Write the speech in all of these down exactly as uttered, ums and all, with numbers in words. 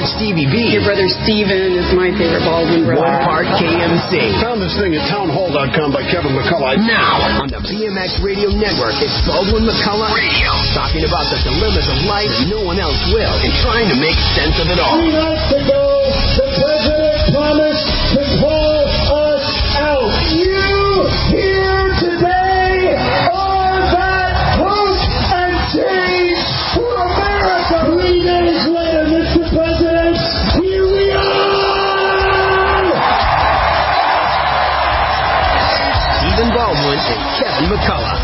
Stevie B. Your brother Steven is my favorite Baldwin brother. One part K M C. Found this thing at townhall dot com by Kevin McCullough. Now, on the B M X Radio Network, it's Baldwin McCullough Radio. Talking about the dilemmas of life that no one else will and trying to make sense of it all. Three nights ago, the president promised to call us out. You here today are that hope and change for America. Three days later, Mister President, here we are! Stephen Baldwin and Kevin McCullough.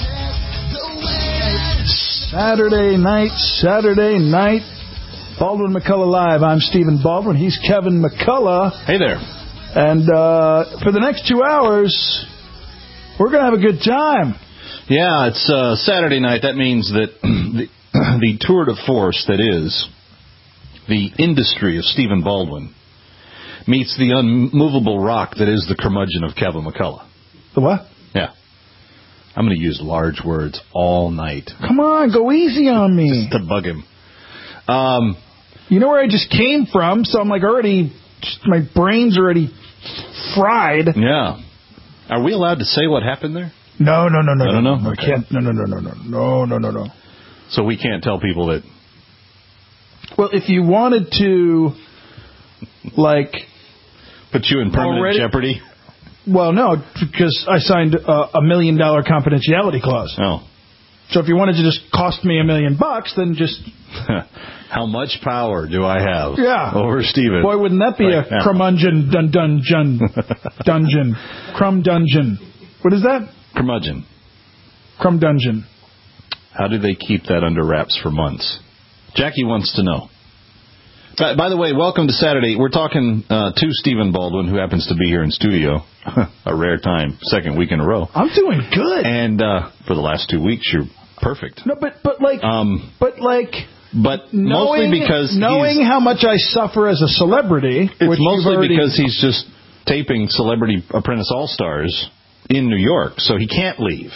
Saturday night, Saturday night. Baldwin McCullough Live. I'm Stephen Baldwin. He's Kevin McCullough. Hey there. And uh, for the next two hours, we're going to have a good time. Yeah, it's uh, Saturday night. That means that the, the tour de force that is the industry of Stephen Baldwin meets the unmovable rock that is the curmudgeon of Kevin McCullough. The what? Yeah. I'm going to use large words all night. Come on, go easy on me. Just to bug him. Um, you know where I just came from, so I'm like already, just, my brain's already fried. Yeah. Are we allowed to say what happened there? No, no, no, no. No, no, no. no. Okay. I can't. No, no, no, no, no, no, no, no, no. So we can't tell people that. Well, if you wanted to, like, put you in permanent already, jeopardy. Well, no, because I signed uh, a million dollar confidentiality clause. Oh. So if you wanted to just cost me a million bucks, then just... How much power do I have yeah. over Steven? Boy, wouldn't that be right a now. Curmudgeon dun dungeon dungeon crumb dungeon? What is that? Curmudgeon. Crumb dungeon. How do they keep that under wraps for months? Jackie wants to know. By, by the way, welcome to Saturday. We're talking uh, to Stephen Baldwin, who happens to be here in studio. A rare time, second week in a row. I'm doing good. And uh, for the last two weeks, you're perfect. No, but but like, um, but like, but knowing, mostly because knowing how much I suffer as a celebrity. It's which mostly already... because he's just taping Celebrity Apprentice All Stars in New York, so he can't leave.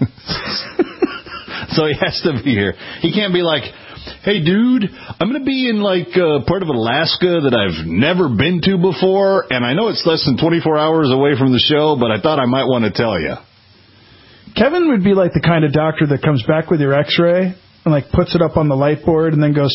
So he has to be here. He can't be like, hey, dude, I'm going to be in, like, uh, part of Alaska that I've never been to before, and I know it's less than twenty-four hours away from the show, but I thought I might want to tell you. Kevin would be like the kind of doctor that comes back with your x-ray and, like, puts it up on the light board and then goes,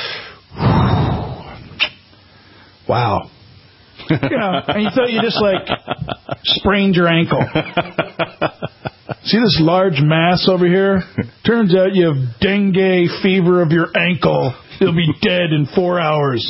wow. You know, and you thought you just, like, sprained your ankle. See this large mass over here? Turns out you have dengue fever of your ankle. You'll be dead in four hours.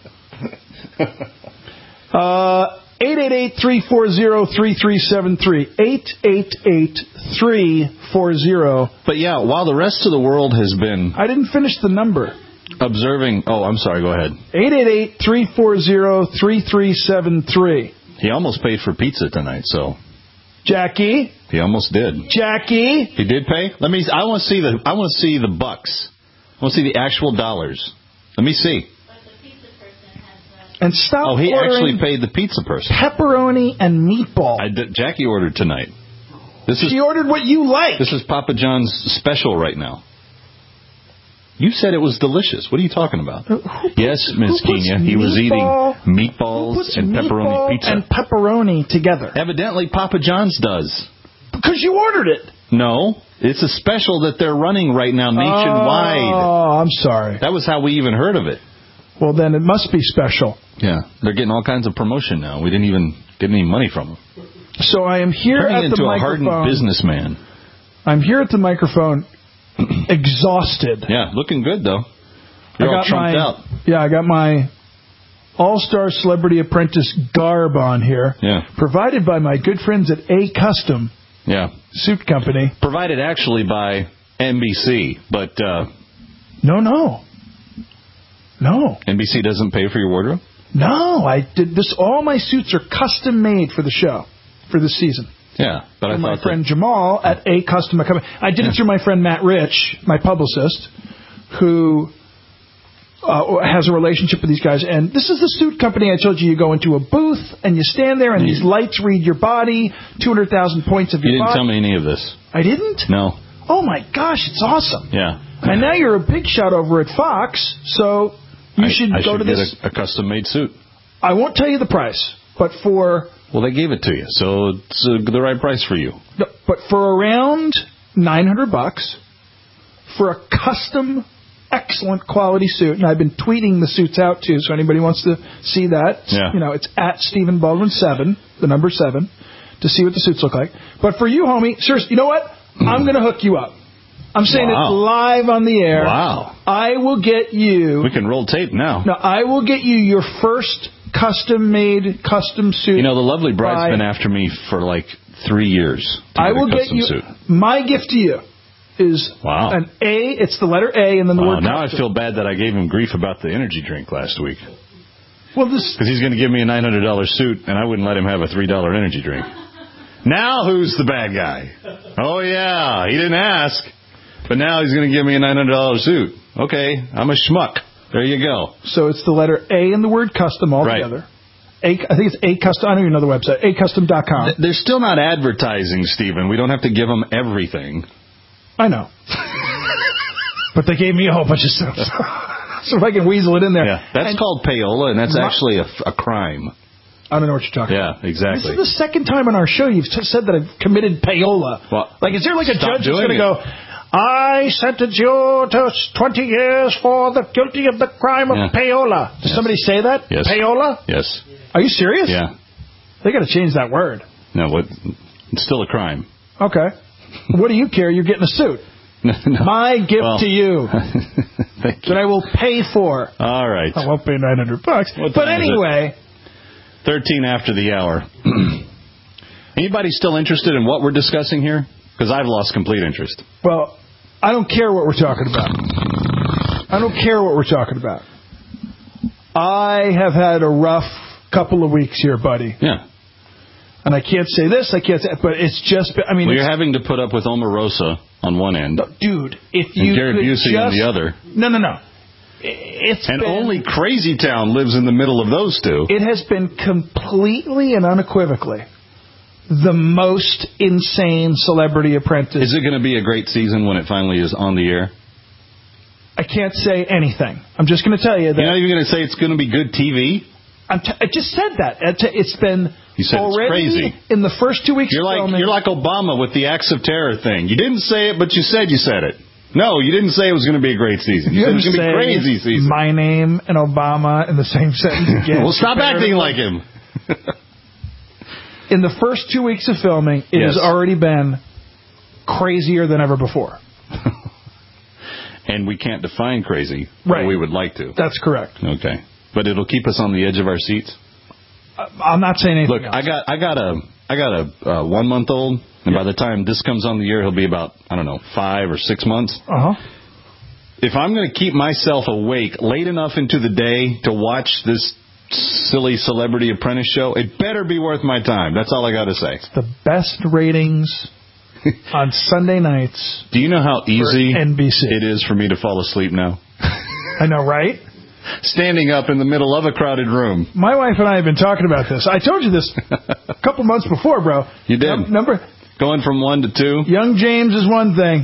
Uh, eight eight eight, three four zero, three three seven three. eight eight eight, three four zero. But, yeah, while the rest of the world has been... I didn't finish the number. Observing... Oh, I'm sorry. Go ahead. eight eight eight, three four zero, three three seven three. He almost paid for pizza tonight, so... Jackie? He almost did. Jackie? He did pay? Let me... I want to see the... I want to see the bucks. I want to see the actual dollars. Let me see. And stop Oh, he ordering actually paid the pizza person. Pepperoni and meatball. I did, Jackie ordered tonight. This is, she ordered what you like. This is Papa John's special right now. You said it was delicious. What are you talking about? Uh, yes, Miss Kenya. He was eating meatballs and pepperoni meatball pizza. and pepperoni together. Evidently, Papa John's does. Because you ordered it. No, it's a special that they're running right now nationwide. Oh, I'm sorry. That was how we even heard of it. Well, then it must be special. Yeah, they're getting all kinds of promotion now. We didn't even get any money from them. So I am here Turning at into the a microphone. hardened businessman. I'm here at the microphone, exhausted. Yeah, looking good though. You're I all got trumped my, out. Yeah, I got my All-Star Celebrity Apprentice garb on here. Yeah. Provided by my good friends at A Custom. Yeah. Suit company. Provided actually by N B C, but uh, no, no. No. N B C doesn't pay for your wardrobe? No, I did this. All my suits are custom made for the show, for this season. Yeah, but through I my thought friend that... Jamal at A Custom. I did it through my friend Matt Rich, my publicist, who uh, has a relationship with these guys. And this is the suit company I told you. You go into a booth and you stand there, and you... these lights read your body, two hundred thousand points of your You didn't body. tell me any of this. I didn't? No. Oh my gosh, it's awesome. Yeah. And now you're a big shot over at Fox, so You I, should I go should to get this. A, a custom-made suit. I won't tell you the price, but for... Well, they gave it to you, so it's uh, the right price for you. No, but for around nine hundred bucks, for a custom, excellent quality suit, and I've been tweeting the suits out too, so anybody wants to see that, yeah. you know, it's at Stephen Baldwin seven, the number seven, to see what the suits look like. But for you, homie, seriously, you know what? I'm going to hook you up. I'm saying wow. it live on the air. Wow. I will get you... We can roll tape now. No, I will get you your first custom-made, custom suit. You know, the lovely bride's by, been after me for like three years to I get will a get custom you... suit. My gift to you is wow. an A. It's the letter A and then the wow, word now custom. I feel bad that I gave him grief about the energy drink last week. Well, this... Because he's going to give me a nine hundred dollars suit, and I wouldn't let him have a three dollar energy drink. Now who's the bad guy? Oh, yeah, he didn't ask. But now he's going to give me a nine hundred dollars suit. Okay, I'm a schmuck. There you go. So it's the letter A and the word custom all right. together. A, I think it's A Custom. I don't even know the website. A custom dot com. They're still not advertising, Stephen. We don't have to give them everything. I know. But they gave me a whole bunch of stuff. So if I can weasel it in there. Yeah, that's and called payola, and that's my, actually a, a crime. I don't know what you're talking yeah, about. Yeah, exactly. This is the second time on our show you've t- said that I've committed payola. Well, like, is there like a judge who's going to go, I sentence you to twenty years for the guilty of the crime of yeah. payola. Does yes. somebody say that? Yes. Payola? Yes. Are you serious? Yeah. They got to change that word. No, what? It's still a crime. Okay. What do you care? You're getting a suit. No, no. My gift well, to you thank you. that I will pay for. All right. I won't pay nine hundred bucks. What but anyway. thirteen after the hour. Anybody still interested in what we're discussing here? Because I've lost complete interest. Well, I don't care what we're talking about. I don't care what we're talking about. I have had a rough couple of weeks here, buddy. Yeah. And I can't say this, I can't say, but it's just, I mean... Well, you're having to put up with Omarosa on one end. Dude, if you and Gary could Busey just, on the other. No, no, no. It's and been, only Crazy Town lives in the middle of those two. It has been completely and unequivocally the most insane Celebrity Apprentice. Is it going to be a great season when it finally is on the air? I can't say anything. I'm just going to tell you that... You're not even going to say it's going to be good T V? I'm t- I just said that. It's been you said already it's crazy. In the first two weeks you're like filming, You're like Obama with the acts of terror thing. You didn't say it, but you said you said it. No, you didn't say it was going to be a great season. You, you said it was going to be a crazy season. My name and Obama in the same sentence again. Well, stop acting like him. In the first two weeks of filming, it yes. has already been crazier than ever before. And we can't define crazy, right. but we would like to. That's correct. Okay. But it'll keep us on the edge of our seats? I'm not saying anything Look, else. I got I got a I got a uh, one month old, and yeah. by the time this comes on the air, he'll be about I don't know five or six months. Uh huh. If I'm going to keep myself awake late enough into the day to watch this silly Celebrity Apprentice show, it better be worth my time. That's all I got to say. It's the best ratings on Sunday nights. Do you know how easy N B C it is for me to fall asleep now? I know, right? Standing up in the middle of a crowded room. My wife and I have been talking about this. I told you this a couple months before, bro. You did. Num- number Going from one to two. Young James is one thing.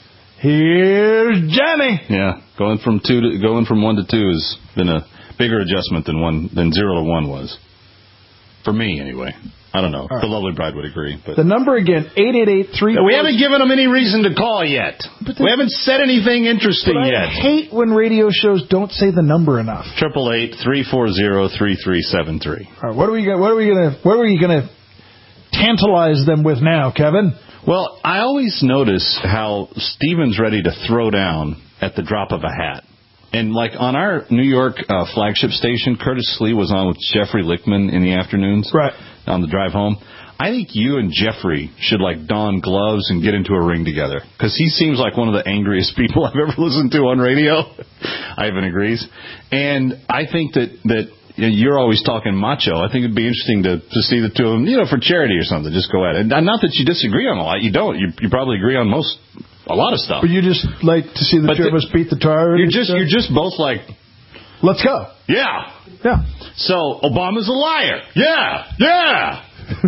Here's Jenny. Yeah, going from two to going from one to two has been a bigger adjustment than one than zero to one was. For me, anyway. I don't know. Right. The lovely bride would agree. But the number again, eight eight eight three. We haven't given them any reason to call yet. The, we haven't said anything interesting but I yet. I hate when radio shows don't say the number enough. Triple eight three four zero three three seven three. All right, what are we gonna, what are we gonna what are we gonna tantalize them with now, Kevin? Well, I always notice how Steven's ready to throw down at the drop of a hat. And, like, on our New York uh, flagship station, Curtis Slee was on with Jeffrey Lichtman in the afternoons. Right. On the drive home. I think you and Jeffrey should, like, don gloves and get into a ring together. Because he seems like one of the angriest people I've ever listened to on radio. Ivan agrees. And I think that, that you're always talking macho. I think it'd be interesting to, to see the two of them, you know, for charity or something. Just go at it. And not that you disagree on a lot. You don't. You, you probably agree on most... a lot of stuff. But you just like to see the but two the, of us beat the tar. You're just, you're just both like, let's go. Yeah. Yeah. So, Obama's a liar. Yeah. Yeah.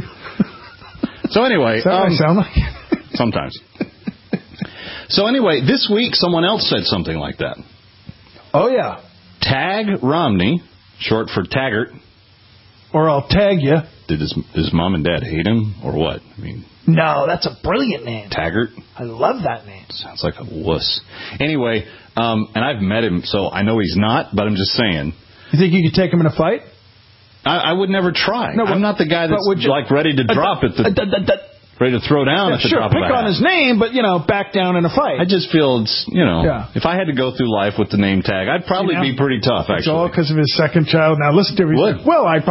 So anyway. Is that um, what I sound like? Sometimes. So anyway, this week someone else said something like that. Oh, yeah. Tag Romney, short for Taggart. Or I'll tag you. Did his, his mom and dad hate him, or what? I mean, no, that's a brilliant name. Taggart. I love that name. Sounds like a wuss. Anyway, um, and I've met him, so I know he's not, but I'm just saying. You think you could take him in a fight? I, I would never try. No, but, I'm not the guy that's you, like ready to drop at the... Uh, uh, uh, ready to throw down yeah, at the sure, drop pick of a on hat. his name, but, you know, back down in a fight. I just feel it's, you know, yeah. if I had to go through life with the name tag, I'd probably See, be pretty tough, actually. It's all because of his second child. Now, listen to me. What? Well, I...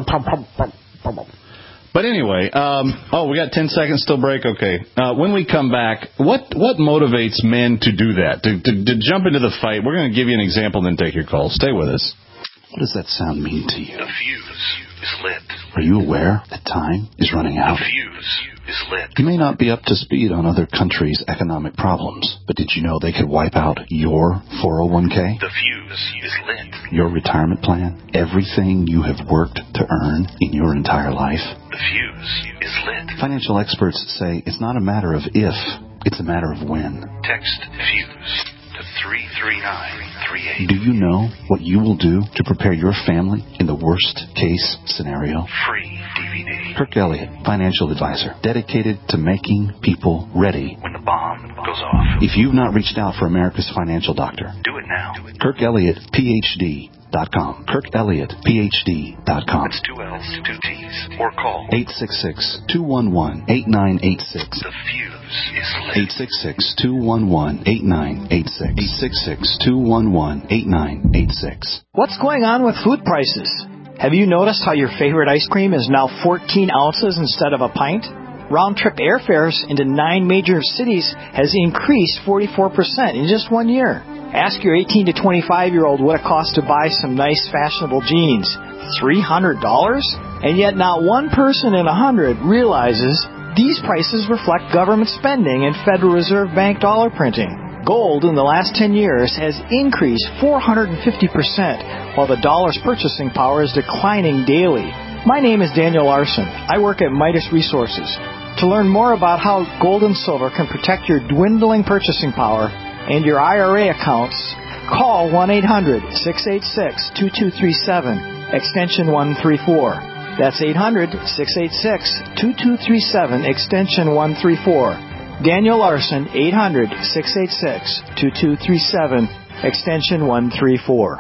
But anyway, um, oh, we got ten seconds till break? Okay. Uh, when we come back, what what motivates men to do that, to, to, to jump into the fight? We're going to give you an example, then take your call. Stay with us. What does that sound mean to you? The fuse is lit. Are you aware that time is running out? The fuse is lit. You may not be up to speed on other countries' economic problems, but did you know they could wipe out your four oh one k? The fuse is lit. Your retirement plan? Everything you have worked to earn in your entire life? The fuse is lit. Financial experts say it's not a matter of if, it's a matter of when. Text FUSE to three three nine three eight. Do you know what you will do to prepare your family in the worst case scenario? Free D V D. Kirk Elliott, financial advisor, dedicated to making people ready when the bomb goes off. If you've not reached out for America's financial doctor, do it now. Kirk Elliott, P H D dot com. Kirk Elliott, P H D dot com. It's two L's, two T's. Or call eight six six, two one one, eight nine eight six. The fuse is lit. eight six six, two one one, eight nine eight six. eight six six, two one one, eight nine eight six. What's going on with food prices? Have you noticed how your favorite ice cream is now fourteen ounces instead of a pint? Round-trip airfares into nine major cities has increased forty-four percent in just one year. Ask your eighteen to twenty-five-year-old what it costs to buy some nice fashionable jeans. three hundred dollars? And yet not one person in a hundred realizes these prices reflect government spending and Federal Reserve Bank dollar printing. Gold in the last ten years has increased four hundred fifty percent, while the dollar's purchasing power is declining daily. My name is Daniel Larson. I work at Midas Resources. To learn more about how gold and silver can protect your dwindling purchasing power and your I R A accounts, call one eight hundred, six eight six, two two three seven, extension one three four. That's eight hundred, six eight six, two two three seven, extension one three four. Daniel Larson, eight hundred, six eight six, two two three seven, extension one three four.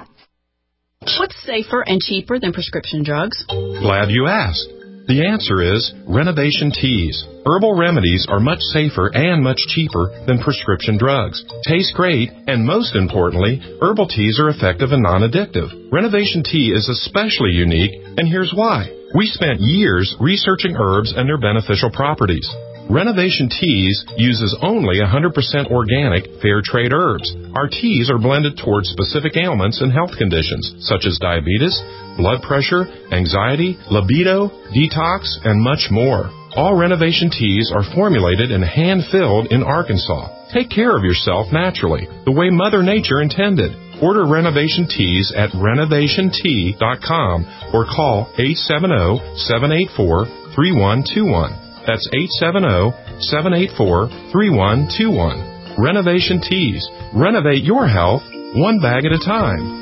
What's safer and cheaper than prescription drugs? Glad you asked. The answer is Renovation Teas. Herbal remedies are much safer and much cheaper than prescription drugs. Taste great, and most importantly, herbal teas are effective and non-addictive. Renovation Tea is especially unique, and here's why. We spent years researching herbs and their beneficial properties. Renovation Teas uses only one hundred percent organic, fair trade herbs. Our teas are blended towards specific ailments and health conditions, such as diabetes, blood pressure, anxiety, libido, detox, and much more. All Renovation Teas are formulated and hand-filled in Arkansas. Take care of yourself naturally, the way Mother Nature intended. Order Renovation Teas at renovation tea dot com or call eight seven zero, seven eight four, three one two one. That's eight seven zero, seven eight four, three one two one. Renovation Teas. Renovate your health one bag at a time.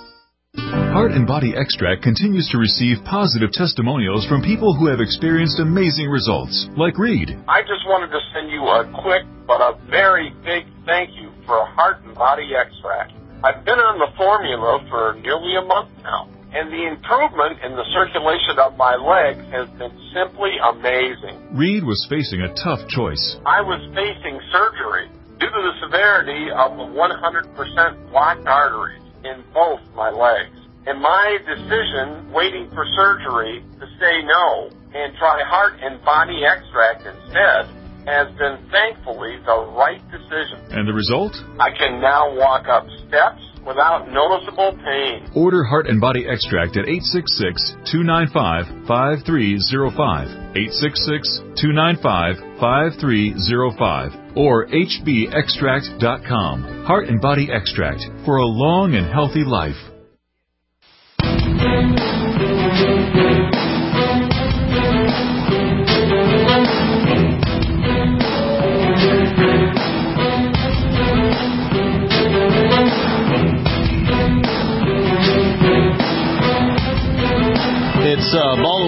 Heart and Body Extract continues to receive positive testimonials from people who have experienced amazing results, like Reed. I just wanted to send you a quick but a very big thank you for Heart and Body Extract. I've been on the formula for nearly a month now, and the improvement in the circulation of my legs has been simply amazing. Reed was facing a tough choice. I was facing surgery due to the severity of the one hundred percent blocked arteries in both my legs. And my decision, waiting for surgery, to say no and try Heart and Body Extract instead, has been thankfully the right decision. And the result? I can now walk up steps without noticeable pain. Order Heart and Body Extract at eight six six, two nine five, five three zero five, eight six six, two nine five, five three zero five, or h b extract dot com. Heart and Body Extract for a long and healthy life.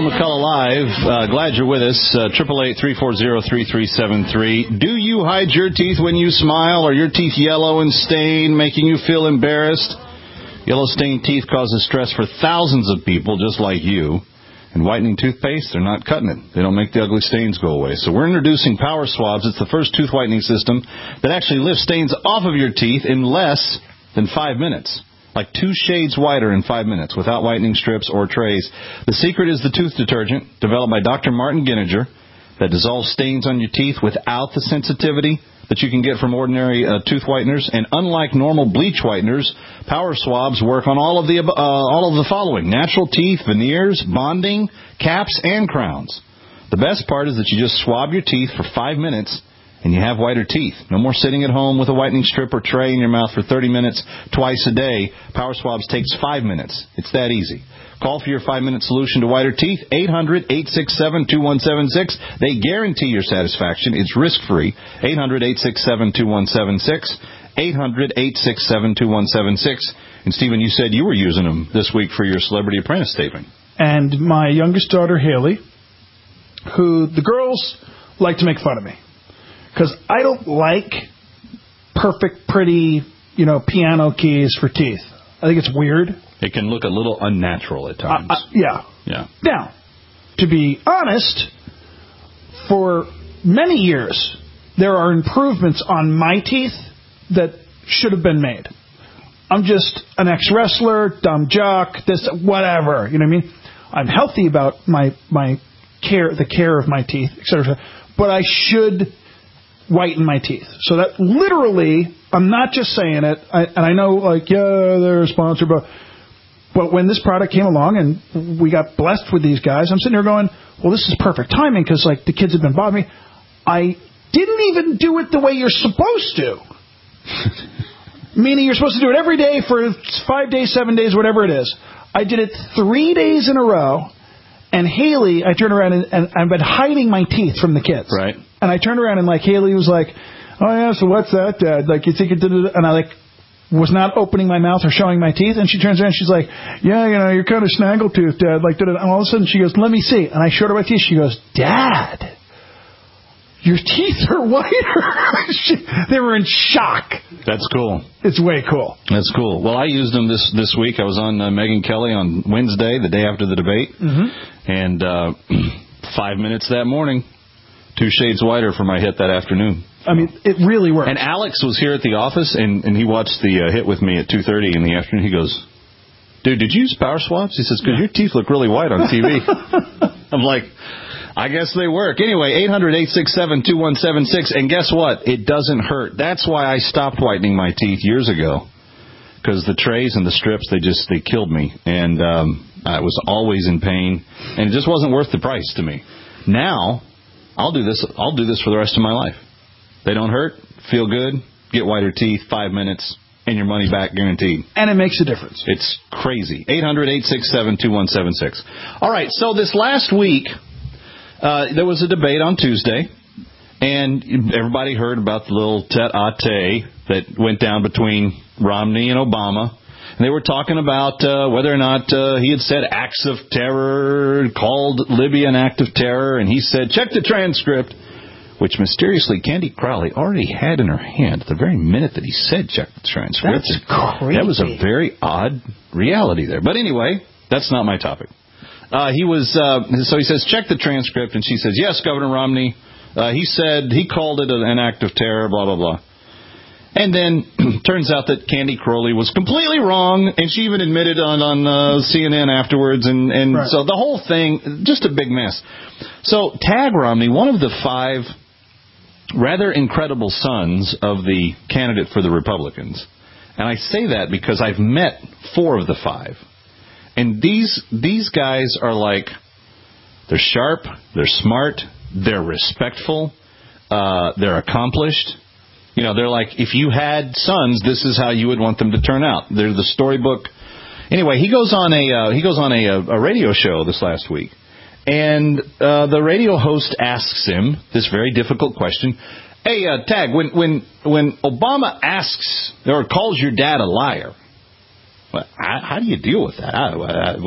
Baldwin McCullough Live. Uh, glad you're with us. eight eight eight, three four zero, three three seven three. Do you hide your teeth when you smile? Are your teeth yellow and stained, making you feel embarrassed? Yellow stained teeth causes stress for thousands of people just like you. And whitening toothpaste, they're not cutting it. They don't make the ugly stains go away. So we're introducing Power Swabs. It's the first tooth whitening system that actually lifts stains off of your teeth in less than five minutes. Like two shades whiter in five minutes without whitening strips or trays. The secret is the tooth detergent developed by Doctor Martin Gininger that dissolves stains on your teeth without the sensitivity that you can get from ordinary uh, tooth whiteners. And unlike normal bleach whiteners, Power Swabs work on all of the uh, all of the following: natural teeth, veneers, bonding, caps, and crowns. The best part is that you just swab your teeth for five minutes and you have whiter teeth. No more sitting at home with a whitening strip or tray in your mouth for thirty minutes twice a day. Power Swabs takes five minutes. It's that easy. Call for your five-minute solution to whiter teeth, eight hundred, eight six seven, two one seven six. They guarantee your satisfaction. It's risk-free, eight hundred, eight six seven, two one seven six, eight hundred, eight six seven, two one seven six. And, Stephen, you said you were using them this week for your Celebrity Apprentice taping. And my youngest daughter, Haley, who the girls like to make fun of me. Because I don't like perfect, pretty, you know, piano keys for teeth. I think it's weird. It can look a little unnatural at times. Uh, uh, yeah. Yeah. Now, to be honest, for many years, there are improvements on my teeth that should have been made. I'm just an ex-wrestler, dumb jock, this, whatever. You know what I mean? I'm healthy about my my care, the care of my teeth, et cetera. But I should whiten my teeth. So that literally, I'm not just saying it, I, and I know, like, yeah, they're a sponsor, but but when this product came along and we got blessed with these guys, I'm sitting here going, well, this is perfect timing because, like, the kids have been bothering me. I didn't even do it the way you're supposed to. Meaning you're supposed to do it every day for five days, seven days, whatever it is. I did it three days in a row, and Haley, I turned around and, and I've been hiding my teeth from the kids. Right. And I turned around and, like, Haley was like, oh, yeah, so what's that, Dad? Like, you think it did it? And I, like, was not opening my mouth or showing my teeth. And she turns around and she's like, yeah, you know, you're kind of snaggletooth, Dad. Like, did it? And all of a sudden she goes, let me see. And I showed her my teeth. She goes, Dad, your teeth are whiter. she, they were in shock. That's cool. It's way cool. That's cool. Well, I used them this, this week. I was on uh, Megyn Kelly on Wednesday, the day after the debate. Mm-hmm. And uh, five minutes that morning. Two shades whiter for my hit that afternoon. I mean, it really worked. And Alex was here at the office, and, and he watched the uh, hit with me at two thirty in the afternoon. He goes, dude, did you use Power Swabs? He says, because your teeth look really white on T V. I'm like, I guess they work. Anyway, eight hundred, eight six seven, two one seven six. And guess what? It doesn't hurt. That's why I stopped whitening my teeth years ago. Because the trays and the strips, they just, they killed me. And um, I was always in pain. And it just wasn't worth the price to me. Now, I'll do this. I'll do this for the rest of my life. They don't hurt, feel good, get whiter teeth, five minutes, and your money back guaranteed. And it makes a difference. It's crazy. eight hundred, eight six seven, two one seven six. All right, so this last week, uh, there was a debate on Tuesday, and everybody heard about the little tete-a-tete that went down between Romney and Obama. And they were talking about uh, whether or not uh, he had said acts of terror, called Libya an act of terror, and he said, check the transcript, which mysteriously Candy Crowley already had in her hand at the very minute that he said check the transcript. That's crazy. That was a very odd reality there. But anyway, that's not my topic. Uh, he was, uh, so he says, check the transcript, and she says, yes, Governor Romney, uh, he said, he called it an act of terror, blah, blah, blah. And then turns out that Candy Crowley was completely wrong, and she even admitted on, on uh, C N N afterwards, and, and right. So the whole thing, just a big mess. So Tag Romney, one of the five rather incredible sons of the candidate for the Republicans, and I say that because I've met four of the five, and these these guys are like, they're sharp, they're smart, they're respectful, uh, they're accomplished. You know, they're like, if you had sons, this is how you would want them to turn out. They're the storybook. Anyway, he goes on a uh, he goes on a, a radio show this last week, and uh, the radio host asks him this very difficult question. Hey, uh, Tag, when when when Obama asks or calls your dad a liar, well, how, how do you deal with that? I, I,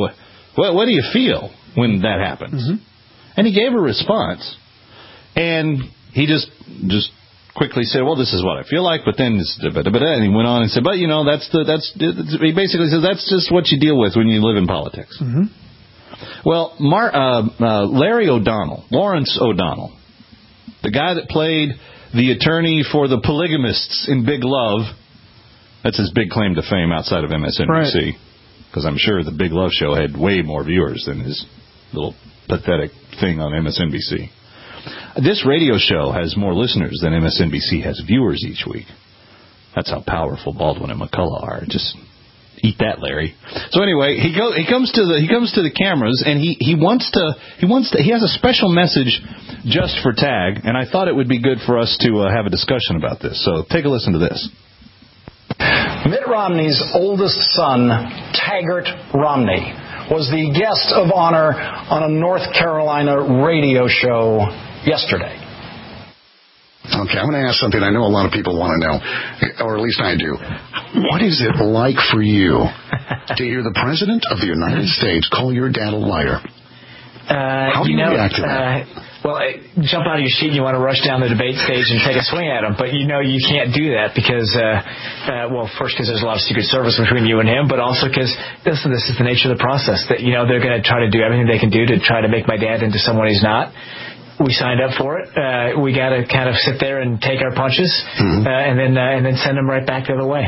what, what do you feel when that happens? Mm-hmm. And he gave a response. And he just just quickly said, well, this is what I feel like, but then this, and he went on and said, but, you know, that's the, that's, he basically says that's just what you deal with when you live in politics. Mm-hmm. Well, Mar, uh, uh, Larry O'Donnell, Lawrence O'Donnell, the guy that played the attorney for the polygamists in Big Love, that's his big claim to fame outside of M S N B C, because right. I'm sure the Big Love show had way more viewers than his little pathetic thing on M S N B C. This radio show has more listeners than M S N B C has viewers each week. That's how powerful Baldwin and McCullough are. Just eat that, Larry. So anyway, he go he comes to the he comes to the cameras, and he, he wants to he wants to he has a special message just for Tag, and I thought it would be good for us to uh, have a discussion about this. So take a listen to this. Mitt Romney's oldest son, Taggart Romney, was the guest of honor on a North Carolina radio show yesterday. Okay, I'm going to ask something I know a lot of people want to know, or at least I do. What is it like for you to hear the President of the United States call your dad a liar? Uh, How do you, you know, react to that? Uh, well, jump out of your seat and you want to rush down the debate stage and take a swing at him, but you know you can't do that because, uh, uh, well, first because there's a lot of secret service between you and him, but also because this, this is the nature of the process, that, you know, they're going to try to do everything they can do to try to make my dad into someone he's not. We signed up for it. Uh, we got to kind of sit there and take our punches, mm-hmm. uh, and then uh, and then send them right back the other way.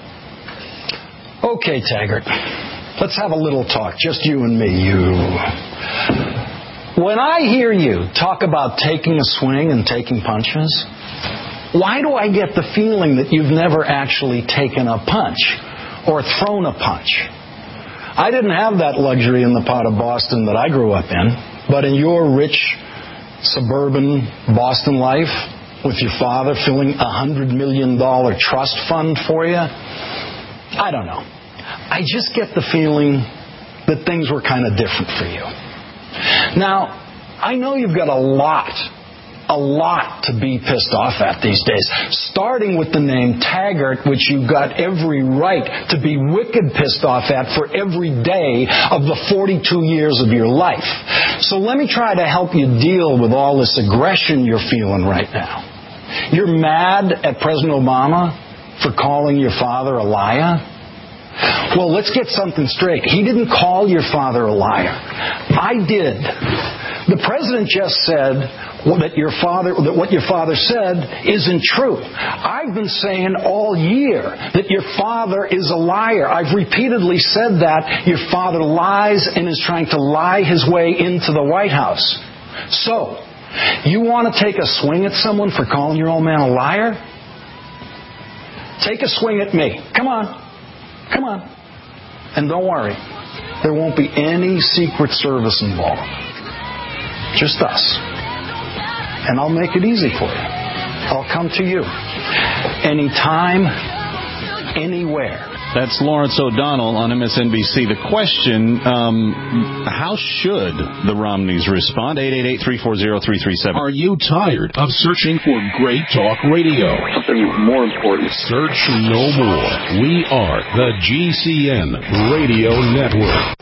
Okay, Taggart. Let's have a little talk, just you and me. You. When I hear you talk about taking a swing and taking punches, why do I get the feeling that you've never actually taken a punch or thrown a punch? I didn't have that luxury in the part of Boston that I grew up in, but in your rich suburban Boston life, with your father filling a hundred million dollar trust fund for you, I don't know. I just get the feeling that things were kind of different for you. Now, I know you've got a lot, a lot to be pissed off at these days, starting with the name Taggart, which you've got every right to be wicked pissed off at for every day of the forty-two years of your life. So let me try to help you deal with all this aggression you're feeling right now. You're mad at President Obama for calling your father a liar? Well, let's get something straight. He didn't call your father a liar. I did. The president just said that your father, that what your father said isn't true. I've been saying all year that your father is a liar. I've repeatedly said that your father lies and is trying to lie his way into the White House. So, you want to take a swing at someone for calling your old man a liar? Take a swing at me. Come on. Come on. And don't worry. There won't be any Secret Service involved. Just us. And I'll make it easy for you. I'll come to you. Anytime, anywhere. That's Lawrence O'Donnell on M S N B C. The question, um, how should the Romneys respond? eight eight eight, three four zero, three three seven. Are you tired of searching for great talk radio? Something more important. Search no more. We are the G C N Radio Network.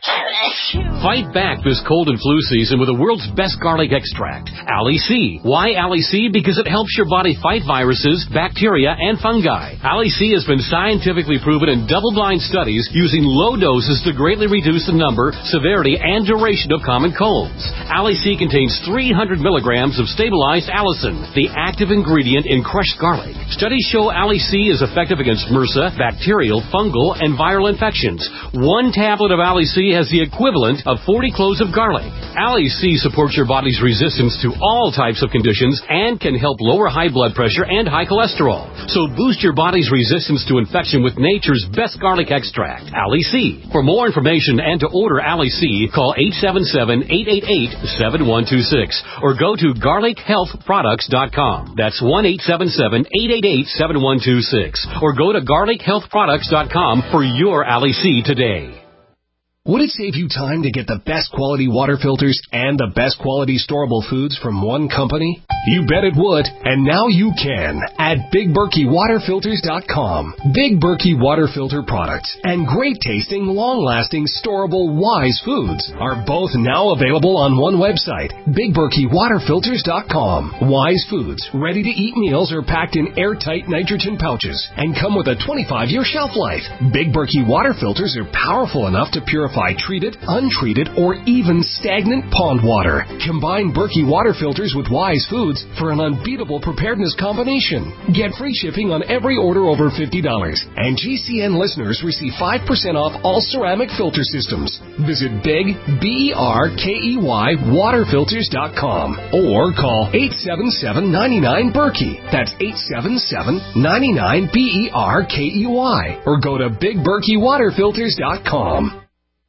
Fight back this cold and flu season with the world's best garlic extract, Ali C. Why Ali C? Because it helps your body fight viruses, bacteria, and fungi. Ali C has been scientifically proven in double-blind studies using low doses to greatly reduce the number, severity, and duration of common colds. Ali C contains three hundred milligrams of stabilized allicin, the active ingredient in crushed garlic. Studies show Ali C is effective against MRSA, bacterial, fungal, and viral infections. One tablet of Ali C has the equivalent of forty cloves of garlic. Ali C supports your body's resistance to all types of conditions and can help lower high blood pressure and high cholesterol. So boost your body's resistance to infection with nature's best garlic extract, Ali C. For more information and to order Ali C, call eight seven seven, eight eight eight, seven one two six or go to garlic health products dot com. That's one eight seven seven, eight eight eight, seven one two six or go to garlic health products dot com for your Ali C today. Would it save you time to get the best quality water filters and the best quality storable foods from one company? You bet it would, and now you can at Big Berkey Water Filters dot com. Big Berkey Water Filter products and great tasting, long-lasting, storable Wise foods are both now available on one website, Big Berkey Water Filters dot com. Wise foods, ready-to-eat meals are packed in airtight nitrogen pouches and come with a twenty-five year shelf life. Big Berkey Water Filters are powerful enough to purify treated, untreated, or even stagnant pond water. Combine Berkey Water Filters with Wise foods for an unbeatable preparedness combination. Get free shipping on every order over fifty dollars. And G C N listeners receive five percent off all ceramic filter systems. Visit Big, B E R K E Y, Water Filters dot com or call eight seven seven, nine nine, Berkey. That's eight seven seven, nine nine, B E R K E Y. Or go to Big Berkey Water Filters dot com.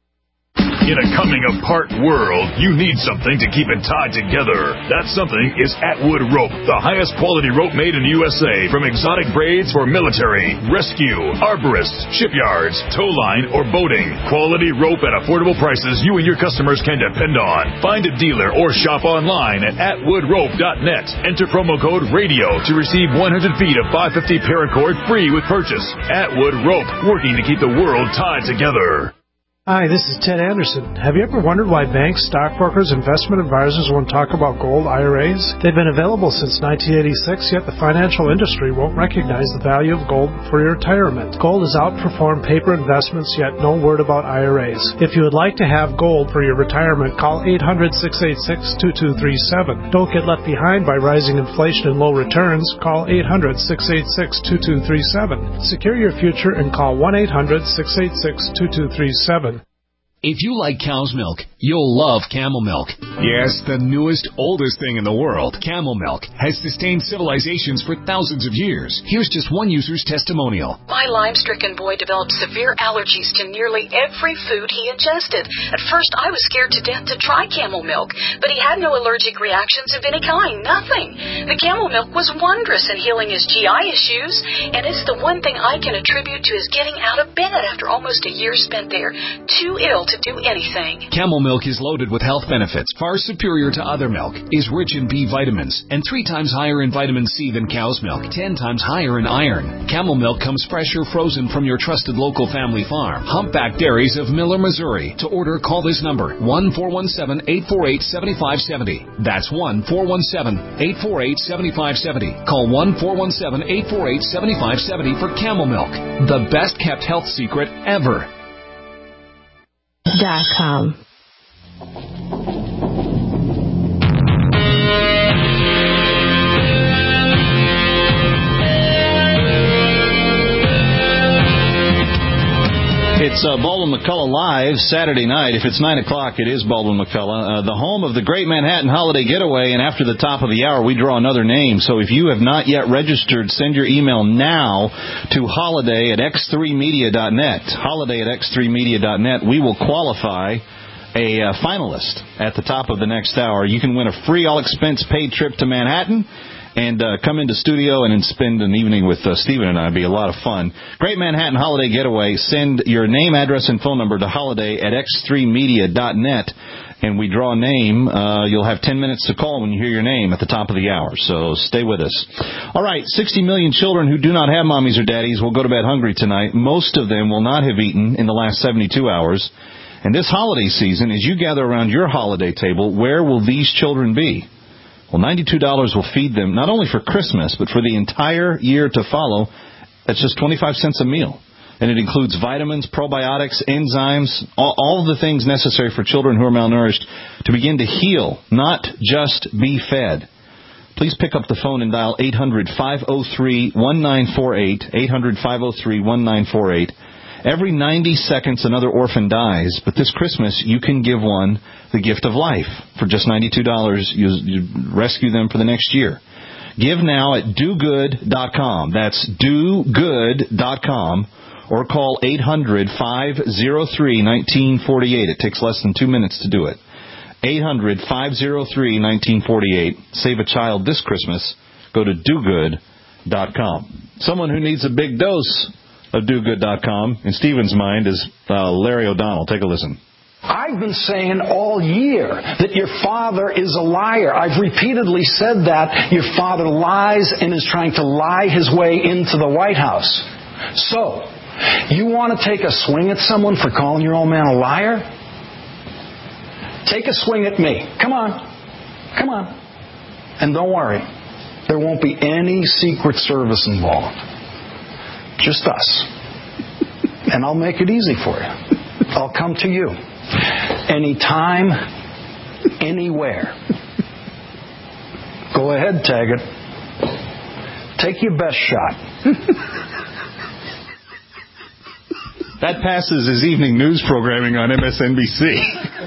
In a coming-apart world, you need something to keep it tied together. That something is Atwood Rope, the highest quality rope made in the U S A, from exotic braids for military, rescue, arborists, shipyards, tow line, or boating. Quality rope at affordable prices you and your customers can depend on. Find a dealer or shop online at atwood rope dot net. Enter promo code RADIO to receive one hundred feet of five fifty paracord free with purchase. Atwood Rope, working to keep the world tied together. Hi, this is Ted Anderson. Have you ever wondered why banks, stockbrokers, investment advisors won't talk about gold I R As? They've been available since nineteen eighty-six, yet the financial industry won't recognize the value of gold for your retirement. Gold has outperformed paper investments, yet no word about I R As. If you would like to have gold for your retirement, call eight hundred, six eight six, two two three seven. Don't get left behind by rising inflation and low returns. Call eight hundred, six eight six, two two three seven. Secure your future and call one eight hundred, six eight six, two two three seven. If you like cow's milk, you'll love Camel Milk. Yes, the newest, oldest thing in the world, Camel Milk, has sustained civilizations for thousands of years. Here's just one user's testimonial. My Lyme-stricken boy developed severe allergies to nearly every food he ingested. At first, I was scared to death to try Camel Milk, but he had no allergic reactions of any kind, nothing. The Camel Milk was wondrous in healing his G I issues, and it's the one thing I can attribute to his getting out of bed after almost a year spent there, too ill to do anything. Camel Milk is loaded with health benefits, far superior to other milk, is rich in B vitamins, and three times higher in vitamin C than cow's milk, ten times higher in iron. Camel Milk comes fresh or frozen from your trusted local family farm. Humpback Dairies of Miller, Missouri. To order, call this number, one four one seven, eight four eight, seven five seven zero. That's one four one seven, eight four eight, seven five seven zero. Call one four one seven, eight four eight, seven five seven zero for Camel Milk, the best kept health secret ever. Dot com. It's uh, Baldwin McCullough Live Saturday night. If it's nine o'clock, it is Baldwin McCullough, uh, the home of the Great Manhattan Holiday Getaway. And after the top of the hour, we draw another name. So if you have not yet registered, send your email now to holiday at x three media dot net. Holiday at x three media dot net. We will qualify a uh, finalist at the top of the next hour. You can win a free all-expense-paid trip to Manhattan and uh, come into studio and spend an evening with uh, Stephen and I. It'd be a lot of fun. Great Manhattan Holiday Getaway. Send your name, address, and phone number to holiday at x three media dot net, and we draw a name. Uh, you'll have ten minutes to call when you hear your name at the top of the hour, so stay with us. All right, sixty million children who do not have mommies or daddies will go to bed hungry tonight. Most of them will not have eaten in the last seventy-two hours. And this holiday season, as you gather around your holiday table, where will these children be? Well, ninety-two dollars will feed them not only for Christmas, but for the entire year to follow. That's just twenty-five cents a meal. And it includes vitamins, probiotics, enzymes, all, all the things necessary for children who are malnourished to begin to heal, not just be fed. Please pick up the phone and dial eight hundred, five oh three, one nine four eight, eight hundred, five oh three, one nine four eight. Every ninety seconds, another orphan dies, but this Christmas, you can give one the gift of life. For just ninety-two dollars, you, you rescue them for the next year. Give now at do good dot com. That's do good dot com. Or call eight hundred, five oh three, one nine four eight. It takes less than two minutes to do it. eight hundred, five oh three, one nine four eight. Save a child this Christmas. Go to do good dot com. Someone who needs a big dose of do good dot com. In Stephen's mind is uh, Larry O'Donnell. Take a listen. I've been saying all year that your father is a liar. I've repeatedly said that your father lies and is trying to lie his way into the White House. So, you want to take a swing at someone for calling your old man a liar? Take a swing at me. Come on. Come on. And don't worry. There won't be any Secret Service involved. Just us. And I'll make it easy for you. I'll come to you. Anytime, anywhere. Go ahead, Taggart. Take your best shot. That passes as evening news programming on M S N B C.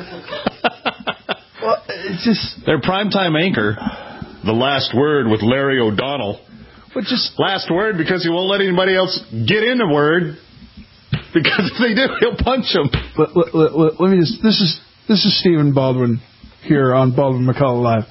Well, it's just their primetime anchor, The Last Word with Larry O'Donnell. But just last word because he won't let anybody else get in the word. Because if they do, he'll punch them. Let, let, let, let me just. This is this is Stephen Baldwin here on Baldwin McCullough Live,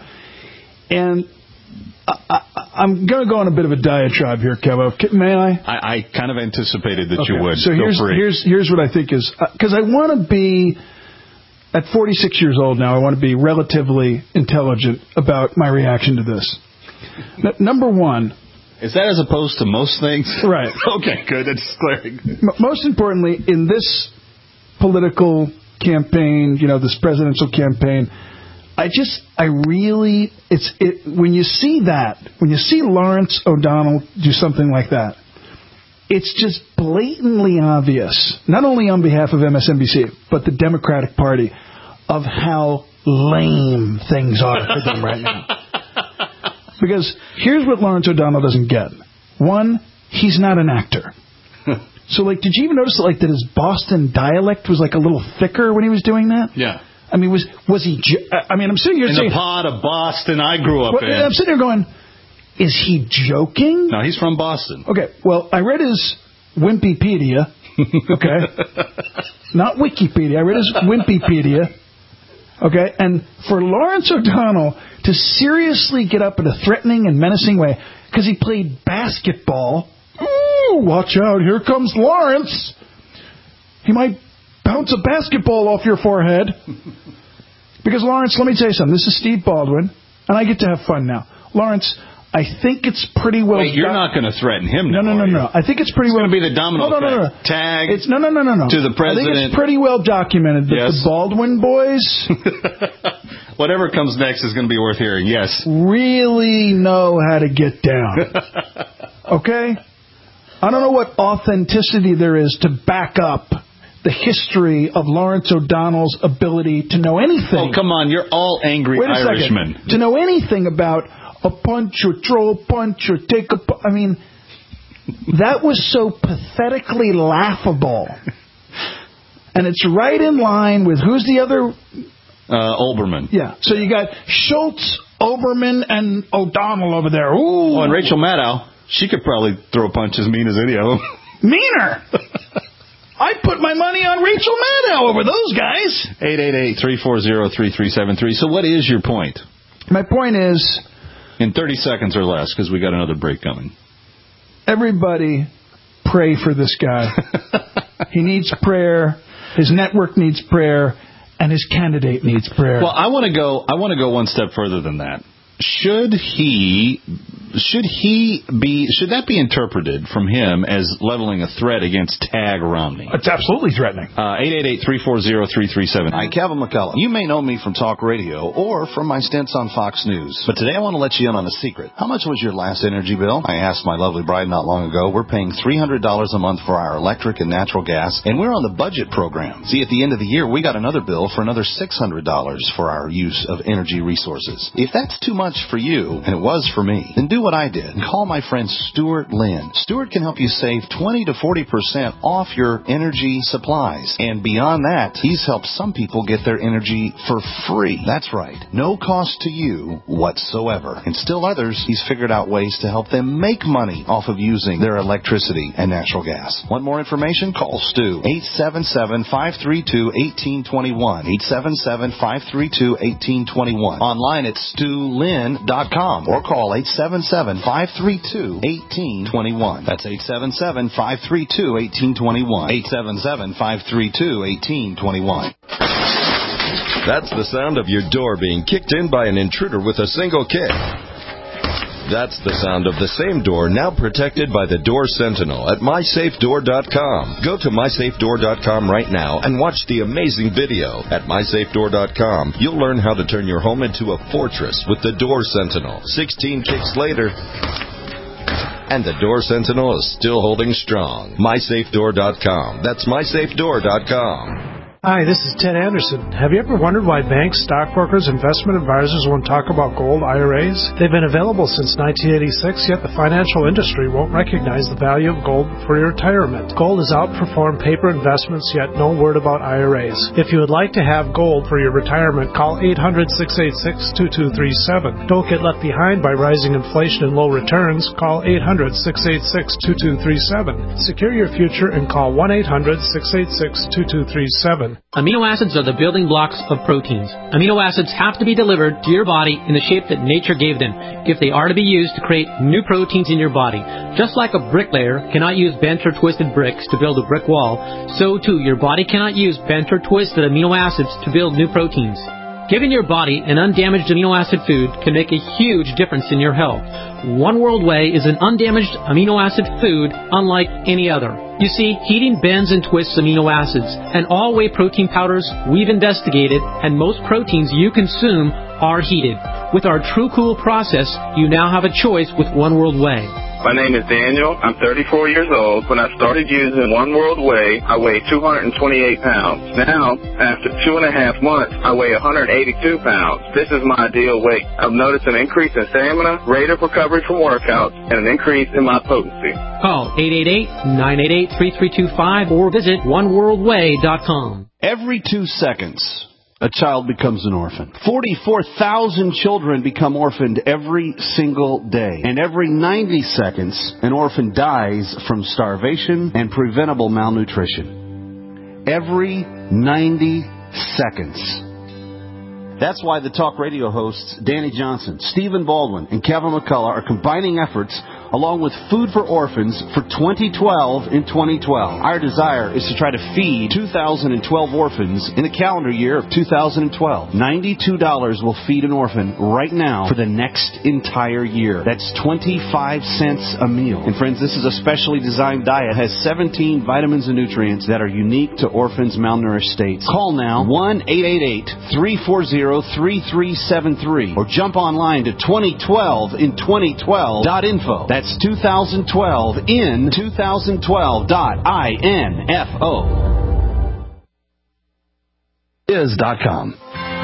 and I, I, I'm going to go on a bit of a diatribe here, Kevo. May I? I, I kind of anticipated that okay. you would. So Go here's free. here's here's what I think is because I want to be at forty-six years old now. I want to be relatively intelligent about my reaction to this. N- number one. Is that as opposed to most things? Right. Okay, good. That's clear. M- most importantly, in this political campaign, you know, this presidential campaign, I just, I really, it's it when you see that, when you see Lawrence O'Donnell do something like that, it's just blatantly obvious, not only on behalf of M S N B C, but the Democratic Party, of how lame things are for them right now. Because here's what Lawrence O'Donnell doesn't get. One, he's not an actor. So, like, did you even notice that, like, that his Boston dialect was, like, a little thicker when he was doing that? Yeah. I mean, was was he... Jo- I mean, I'm sitting here in saying... In the pod of Boston I grew up well, in. I'm sitting here going, is he joking? No, he's from Boston. Okay, well, I read his Wikipedia. Okay? Not Wikipedia. I read his Wikipedia. Okay, and for Lawrence O'Donnell to seriously get up in a threatening and menacing way, because he played basketball. Ooh, watch out, here comes Lawrence. He might bounce a basketball off your forehead. Because, Lawrence, let me tell you something. This is Steve Baldwin, and I get to have fun now. Lawrence, I think it's pretty well... Wait, you're do- not going to threaten him now, No, no, no, no. I think it's pretty it's well... It's going to be the domino no, no, no, no. effect. Tag it's, no, no, no, no, no. to the president. I think it's pretty well documented that yes. the Baldwin boys... Whatever comes next is going to be worth hearing, yes. Really know how to get down. Okay? I don't know what authenticity there is to back up the history of Lawrence O'Donnell's ability to know anything. Oh, come on. You're all angry Wait a Irishmen. Second. To know anything about a punch or throw a punch or take a punch. I mean, that was so pathetically laughable. And it's right in line with who's the other... Uh, Olbermann. Yeah. So you got Schultz, Olbermann, and O'Donnell over there. Ooh. Oh, and Rachel Maddow. She could probably throw a punch as mean as any of them. Meaner! I put my money on Rachel Maddow over those guys. eight eight eight, three four zero, three three seven three. So what is your point? My point is... In thirty seconds or less, because we got another break coming. Everybody pray for this guy. He needs prayer. His network needs prayer. And his candidate needs prayer. Well, I want to go. I want to go one step further than that. Should he? Should he be? Should that be interpreted from him as leveling a threat against Tag Romney? It's absolutely threatening. eight eight eight, three four zero, three three seven. Hi, Kevin McCullough. You may know me from talk radio or from my stints on Fox News. But today I want to let you in on a secret. How much was your last energy bill? I asked my lovely bride not long ago. We're paying three hundred dollars a month for our electric and natural gas, and we're on the budget program. See, at the end of the year, we got another bill for another six hundred dollars for our use of energy resources. If that's too much for you, and it was for me, then do what I did. Call my friend Stuart Lynn. Stuart can help you save twenty to forty percent off your energy supplies. And beyond that, he's helped some people get their energy for free. That's right. No cost to you whatsoever. And still others, he's figured out ways to help them make money off of using their electricity and natural gas. Want more information? Call Stu. eight seven seven, five three two, one eight two one. eight seven seven, five three two, one eight two one. Online at stu lynn dot com or call eight seven seven, five three two, one eight two one. That's eight seven seven, five three two, one eight two one. eight seven seven, five three two, one eight two one. That's the sound of your door being kicked in by an intruder with a single kick. That's the sound of the same door now protected by the Door Sentinel at my safe door dot com. Go to my safe door dot com right now and watch the amazing video. At my safe door dot com, you'll learn how to turn your home into a fortress with the Door Sentinel. sixteen kicks later, and the Door Sentinel is still holding strong. my safe door dot com. That's my safe door dot com. Hi, this is Ted Anderson. Have you ever wondered why banks, stockbrokers, investment advisors won't talk about gold I R As? They've been available since nineteen eighty-six, yet the financial industry won't recognize the value of gold for your retirement. Gold has outperformed paper investments, yet no word about I R As. If you would like to have gold for your retirement, call eight hundred, six eight six, two two three seven. Don't get left behind by rising inflation and low returns. Call eight hundred, six eight six, two two three seven. Secure your future and call one eight hundred, six eight six, two two three seven. Amino acids are the building blocks of proteins. Amino acids have to be delivered to your body in the shape that nature gave them if they are to be used to create new proteins in your body. Just like a bricklayer cannot use bent or twisted bricks to build a brick wall, so too your body cannot use bent or twisted amino acids to build new proteins. Giving your body an undamaged amino acid food can make a huge difference in your health. One World Whey is an undamaged amino acid food unlike any other. You see, heating bends and twists amino acids, and all whey protein powders we've investigated and most proteins you consume are heated. With our True Cool process, you now have a choice with One World Whey. My name is Daniel. I'm thirty-four years old. When I started using One World Whey, I weighed two hundred twenty-eight pounds. Now, after two and a half months, I weigh one hundred eighty-two pounds. This is my ideal weight. I've noticed an increase in stamina, rate of recovery from workouts, and an increase in my potency. Call eight eight eight, nine eight eight, three three two five or visit one world way dot com. Every two seconds, a child becomes an orphan. forty-four thousand children become orphaned every single day. And every ninety seconds, an orphan dies from starvation and preventable malnutrition. Every ninety seconds. That's why the talk radio hosts Danny Johnson, Stephen Baldwin, and Kevin McCullough are combining efforts along with Food for Orphans for twenty twelve in twenty twelve. Our desire is to try to feed two thousand twelve orphans in the calendar year of two thousand twelve. ninety-two dollars will feed an orphan right now for the next entire year. That's twenty-five cents a meal. And friends, this is a specially designed diet. It has seventeen vitamins and nutrients that are unique to orphans' malnourished states. Call now one eight eight eight, three four zero, three three seven three or jump online to twenty twelve in twenty twelve dot info. That's That's two thousand twelve in twenty twelve dot info. Is dot com.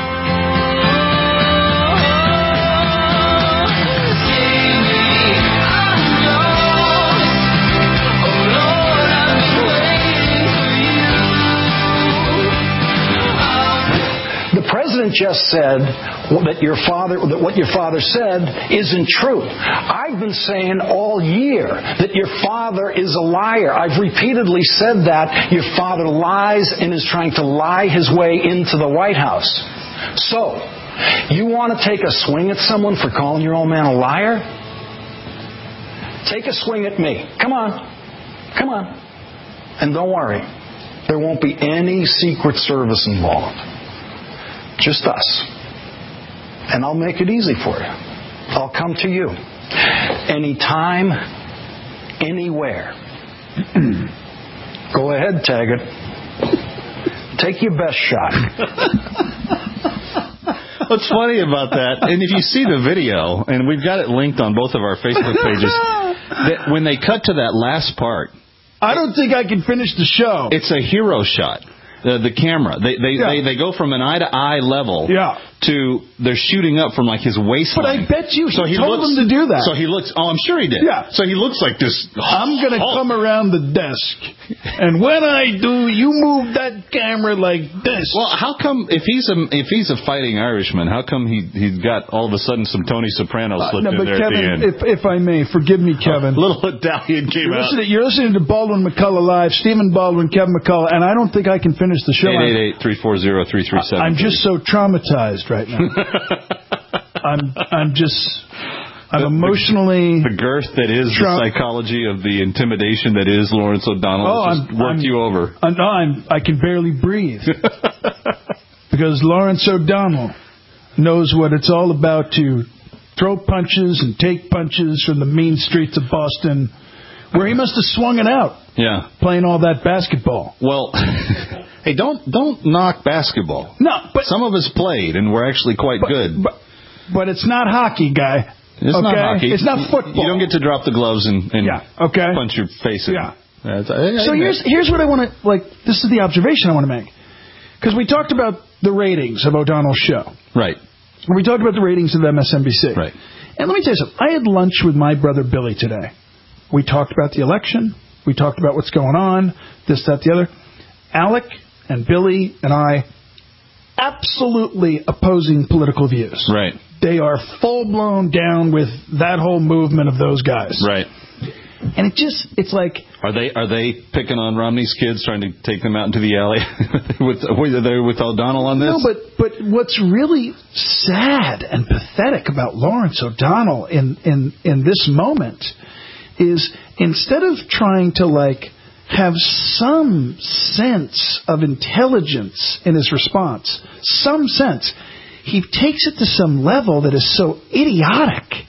The president just said that your father, that what your father said isn't true. I've been saying all year that your father is a liar. I've repeatedly said that your father lies and is trying to lie his way into the White House. So, you want to take a swing at someone for calling your old man a liar? Take a swing at me. Come on. Come on. And don't worry. There won't be any Secret Service involved. Just us. And I'll make it easy for you. I'll come to you. Anytime, anywhere. Go ahead, Taggart. Take your best shot. What's funny about that, and if you see the video, and we've got it linked on both of our Facebook pages, that when they cut to that last part, I don't think I can finish the show. It's a hero shot. The, the camera. They they, yeah. they they go from an eye-to-eye level yeah. to they're shooting up from like his waistline. But I bet you so he, he told looks, them to do that. So he looks, oh, I'm sure he did. Yeah. So he looks like this. I'm going to oh. come around the desk, and when I do, you move that camera like this. Well, how come, if he's a, if he's a fighting Irishman, how come he, he's got all of a sudden some Tony Soprano slipped uh, no, in there Kevin, at the end? If, if I may, forgive me, Kevin. A little Italian came you're out. Listening, you're listening to Baldwin McCullough Live, Stephen Baldwin, Kevin McCullough, and I don't think I can finish the show. eight eight eight, three four zero, three three seven. I'm just so traumatized right now. I'm I'm just I'm emotionally... The girth that is Trump. the psychology of the intimidation that is Lawrence O'Donnell Oh, has just I'm- worked I'm- you over. I'm, no, I'm, I can barely breathe. Because Lawrence O'Donnell knows what it's all about to throw punches and take punches from the mean streets of Boston, where he must have swung it out Yeah. playing all that basketball. Well, hey, don't don't knock basketball. No, but some of us played and we're actually quite but, good. But, but it's not hockey, guy. It's okay? not hockey. It's not football. You don't get to drop the gloves and, and Yeah, okay. punch your face in. Yeah. That's- I- I- So here's here's what I want to like. This is the observation I want to make, because we talked about the ratings of O'Donnell's show. Right. And we talked about the ratings of M S N B C. Right. And let me tell you something. I had lunch with my brother Billy today. We talked about the election. We talked about what's going on, this, that, the other. Alec and Billy and I, absolutely opposing political views. Right. They are full-blown down with that whole movement of those guys. Right. And it just, it's like... Are they are they picking on Romney's kids, trying to take them out into the alley with are they with O'Donnell on this? No, but but what's really sad and pathetic about Lawrence O'Donnell in, in, in this moment is instead of trying to like have some sense of intelligence in his response, some sense, he takes it to some level that is so idiotic.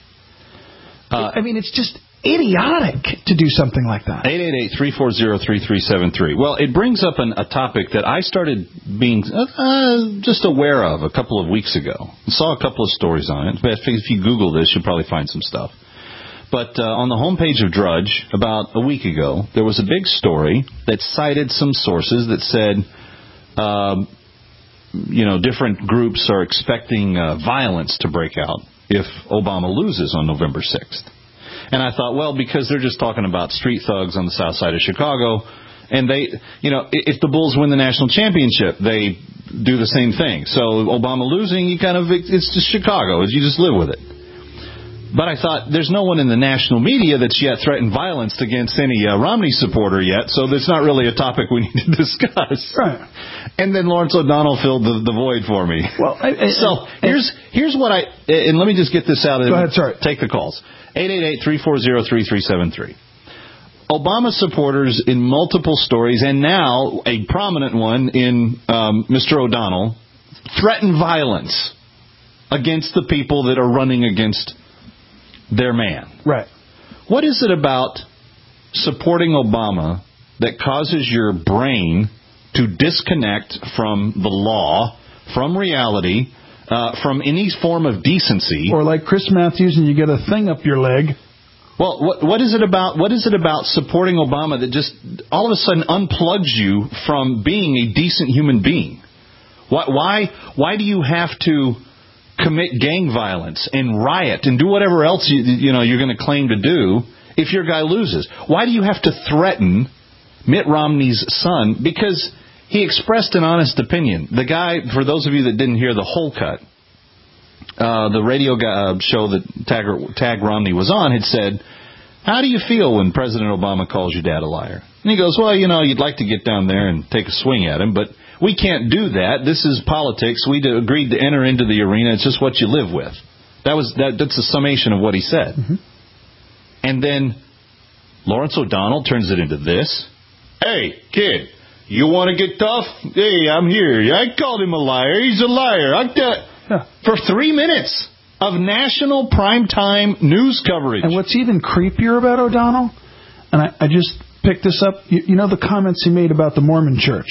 Uh, I mean, it's just idiotic to do something like that. eight eight eight, three four zero, three three seven three. Well, it brings up an, a topic that I started being uh, just aware of a couple of weeks ago. I saw a couple of stories on it. But if you Google this, you'll probably find some stuff. But uh, on the homepage of Drudge, about a week ago, there was a big story that cited some sources that said, uh, you know, different groups are expecting uh, violence to break out if Obama loses on November sixth. And I thought, well, because they're just talking about street thugs on the south side of Chicago, and they, you know, if the Bulls win the national championship, they do the same thing. So Obama losing, you kind of, it's just Chicago. You just live with it. But I thought, there's no one in the national media that's yet threatened violence against any uh, Romney supporter yet, so that's not really a topic we need to discuss. Right. And then Lawrence O'Donnell filled the, the void for me. Well, I, I, so here's here's what I, and let me just get this out. Go ahead, sorry. Take the calls. eight eight eight, three four zero, three three seven three. Obama supporters in multiple stories, and now a prominent one in um, Mister O'Donnell, threaten violence against the people that are running against their man. Right. What is it about supporting Obama that causes your brain to disconnect from the law, from reality, uh, from any form of decency? Or like Chris Matthews and you get a thing up your leg. Well, what, what is it about? What is it about supporting Obama that just all of a sudden unplugs you from being a decent human being? Why? Why, why do you have to commit gang violence and riot and do whatever else you, you know you're going to claim to do if your guy loses? Why do you have to threaten Mitt Romney's son? Because he expressed an honest opinion. The guy, for those of you that didn't hear the whole cut, uh, the radio guy, uh, show that Tag, Tag Romney was on had said, how do you feel when President Obama calls your dad a liar? And he goes, well, you know, you'd like to get down there and take a swing at him, but we can't do that. This is politics. We agreed to enter into the arena. It's just what you live with. That was that. That's a summation of what he said. Mm-hmm. And then Lawrence O'Donnell turns it into this. Hey, kid, you want to get tough? Hey, I'm here. I called him a liar. He's a liar. I got yeah. For three minutes of national primetime news coverage. And what's even creepier about O'Donnell, and I, I just picked this up, you, you know the comments he made about the Mormon Church?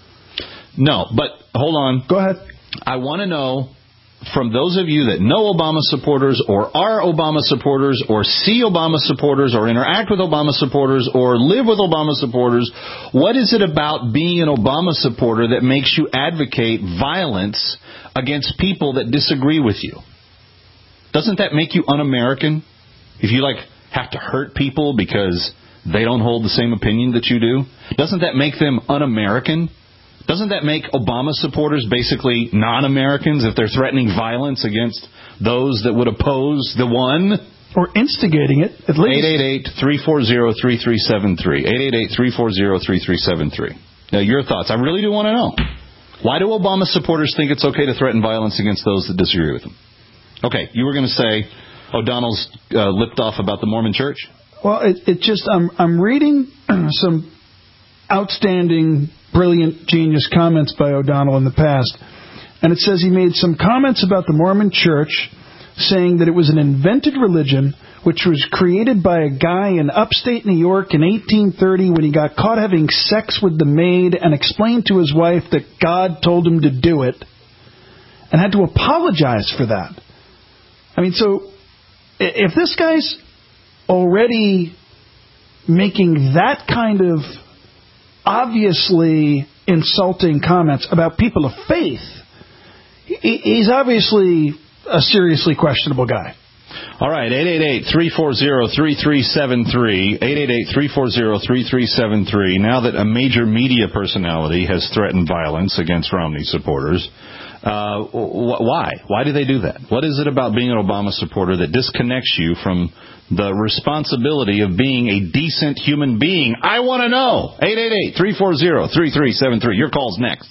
No, but hold on. Go ahead. I want to know from those of you that know Obama supporters or are Obama supporters or see Obama supporters or interact with Obama supporters or live with Obama supporters, what is it about being an Obama supporter that makes you advocate violence against people that disagree with you? Doesn't that make you un-American? If you, like, have to hurt people because they don't hold the same opinion that you do? Doesn't that make them un-American? Doesn't that make Obama supporters basically non-Americans if they're threatening violence against those that would oppose the one? Or instigating it, at least. eight eight eight, three four zero, three three seven three. eight eight eight, three four zero, three three seven three. Now, your thoughts. I really do want to know. Why do Obama supporters think it's okay to threaten violence against those that disagree with them? Okay, you were going to say, O'Donnell's uh, lipped off about the Mormon Church? Well, it, it just, I'm, I'm reading some outstanding, brilliant, genius comments by O'Donnell in the past. And it says he made some comments about the Mormon Church, saying that it was an invented religion which was created by a guy in upstate New York in eighteen thirty when he got caught having sex with the maid and explained to his wife that God told him to do it and had to apologize for that. I mean, so if this guy's already making that kind of obviously insulting comments about people of faith, he's obviously a seriously questionable guy. All right, eight eight eight, three four zero, three three seven three, eight eight eight, three four zero, three three seven three. Now that a major media personality has threatened violence against Romney supporters, uh, wh- why? Why do they do that? What is it about being an Obama supporter that disconnects you from the responsibility of being a decent human being? I want to know. eight eight eight, three four zero, three three seven three. Your call's next.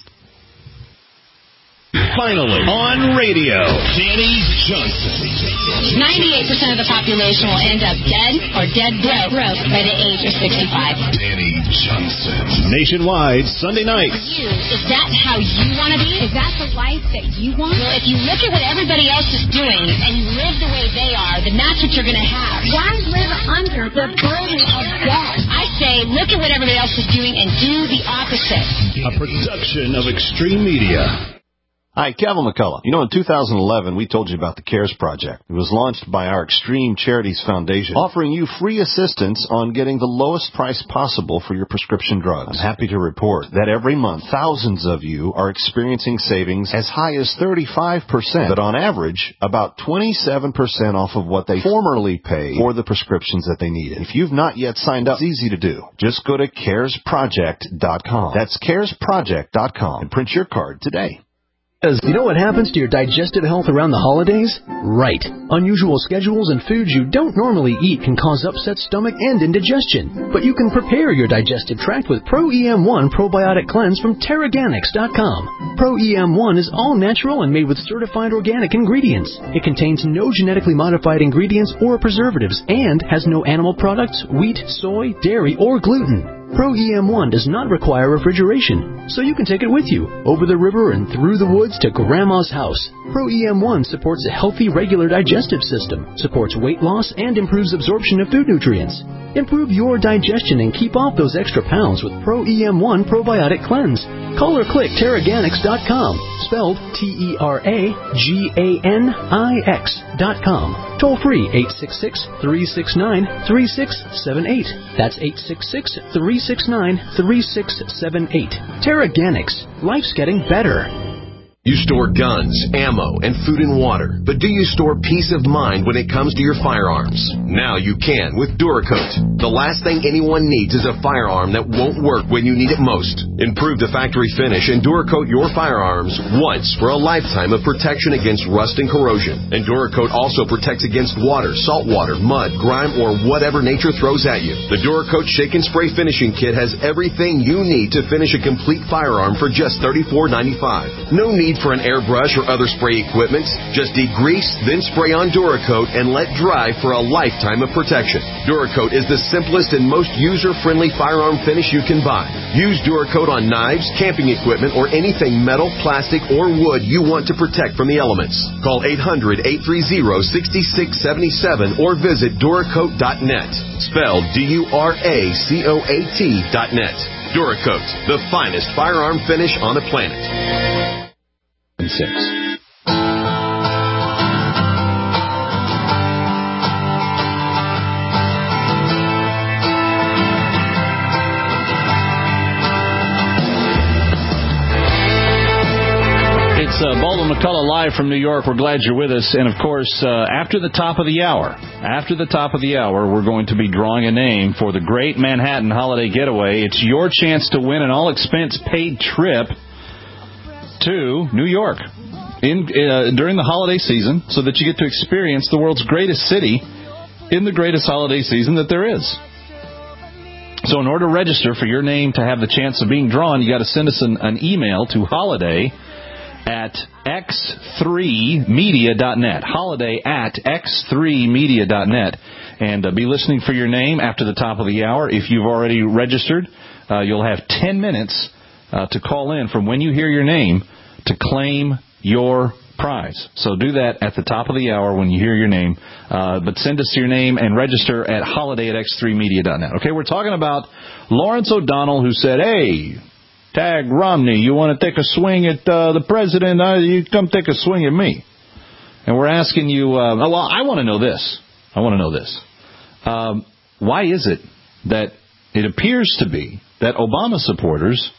Finally, on radio, Danny Johnson. ninety-eight percent of the population will end up dead or dead broke, broke by the age of sixty-five. Danny Johnson. Nationwide, Sunday night. For you, is that how you want to be? Is that the life that you want? Well, if you look at what everybody else is doing and you live the way they are, then that's what you're going to have. Why live under the burden of debt? I say, look at what everybody else is doing and do the opposite. A production of Extreme Media. Hi, Kevin McCullough. You know, in two thousand eleven, we told you about the CARES Project. It was launched by our Extreme Charities Foundation, offering you free assistance on getting the lowest price possible for your prescription drugs. I'm happy to report that every month, thousands of you are experiencing savings as high as thirty-five percent, but on average, about twenty-seven percent off of what they formerly paid for the prescriptions that they needed. If you've not yet signed up, it's easy to do. Just go to cares project dot com. That's cares project dot com and print your card today. You know what happens to your digestive health around the holidays? Right. Unusual schedules and foods you don't normally eat can cause upset stomach and indigestion. But you can prepare your digestive tract with Pro E M one Probiotic Cleanse from Terraganics dot com. Pro E M one is all natural and made with certified organic ingredients. It contains no genetically modified ingredients or preservatives and has no animal products, wheat, soy, dairy, or gluten. Pro E M one does not require refrigeration, so you can take it with you, over the river and through the woods to Grandma's house. Pro E M one supports a healthy, regular digestive system, supports weight loss, and improves absorption of food nutrients. Improve your digestion and keep off those extra pounds with Pro E M one Probiotic Cleanse. Call or click Terraganics dot com, spelled T E R A G A N I X dot com. Toll free, eight six six, three six nine, three six seven eight. That's eight six six, three six nine, three six seven eight. Terraganics. Life's getting better. You store guns, ammo, and food and water, but do you store peace of mind when it comes to your firearms? Now you can with Duracoat. The last thing anyone needs is a firearm that won't work when you need it most. Improve the factory finish and Duracoat your firearms once for a lifetime of protection against rust and corrosion. And Duracoat also protects against water, salt water, mud, grime, or whatever nature throws at you. The Duracoat Shake and Spray Finishing Kit has everything you need to finish a complete firearm for just thirty-four ninety-five. No need for an airbrush or other spray equipment. Just degrease, then spray on Duracoat and let dry for a lifetime of protection. Duracoat is the simplest and most user-friendly firearm finish you can buy. Use Duracoat on knives, camping equipment, or anything metal, plastic, or wood you want to protect from the elements. Call eight hundred, eight three zero, six six seven seven or visit Duracoat dot net. Spelled D U R A C O A T dot net. Duracoat, the finest firearm finish on the planet. Six. It's uh, Baldwin McCullough live from New York. We're glad you're with us. And, of course, uh, after the top of the hour, after the top of the hour, we're going to be drawing a name for the Great Manhattan Holiday Getaway. It's your chance to win an all-expense-paid trip to New York in uh, during the holiday season so that you get to experience the world's greatest city in the greatest holiday season that there is. So in order to register for your name to have the chance of being drawn, you got to send us an, an email to holiday at x three media dot net. Holiday at x three media dot net. And uh, be listening for your name after the top of the hour. If you've already registered, uh, you'll have ten minutes uh, to call in from when you hear your name to claim your prize. So do that at the top of the hour when you hear your name. Uh, but send us your name and register at holiday at x three media dot net. Okay, we're talking about Lawrence O'Donnell, who said, hey, Tag Romney, you want to take a swing at uh, the president? Uh, you come take a swing at me. And we're asking you, uh, well, I want to know this. I want to know this. Um, why is it that it appears to be that Obama supporters